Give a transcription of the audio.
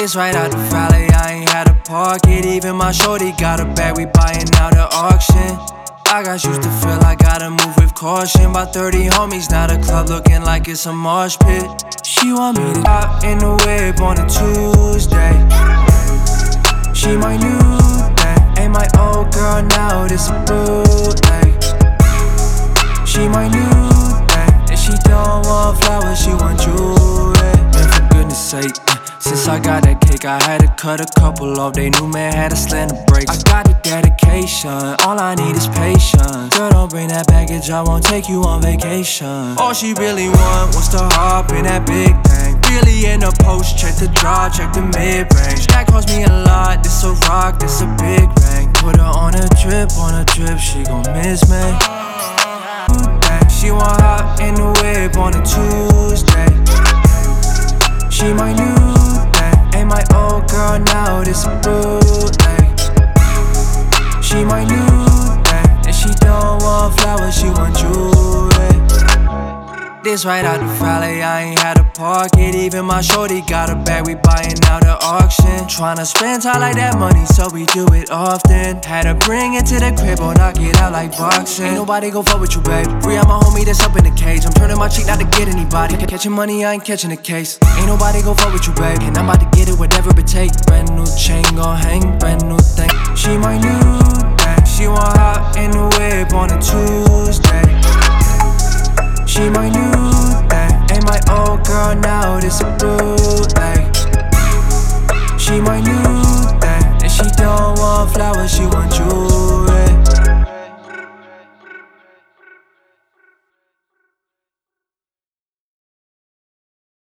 This right out the valley, I ain't had to park it. Even my shorty got a bag, we buying out at auction. I got used to feel I gotta move with caution. About 30 homies, now the club looking like it's a mosh pit. She want me to hop in the whip on a Tuesday. She my new thing, ain't my old girl now, this a bootleg. She my new thing, and she don't want flowers, she want jewelry. Man, for goodness sake, since I got that cake, I had to cut a couple off. They knew man had to slam the brakes. I got the dedication, all I need is patience. Girl, don't bring that baggage, I won't take you on vacation. All she really wants to hop in that big thing. Really in the post, check the draw, check the mid-range. That cost me a lot, this a rock, this a big ring. Put her on a trip, she gon' miss me. She want hop in the whip on a Tuesday. She my new thing, ain't my old girl now, this a bootleg. She my new thing, and she don't want flowers, she want jewelry. This right out the valley, I ain't had to park it. Even my shorty got a bag, we buying out at auction. Tryna spend time like that money, so we do it often. Had to bring it to the crib or knock it out like boxing. Ain't nobody gon' fuck with you, babe. Free out my homie that's up in the cage. I'm turning my cheek not to get anybody. Catching money, I ain't catching a case. Ain't nobody gon' fuck with you, babe. And I'm about to get it, whatever it take. Brand new chain gon' hang, brand new thing. She my new thing. She want hop in the whip on a Tuesday. She my new thing, ain't my old girl now, this a bootleg. She my new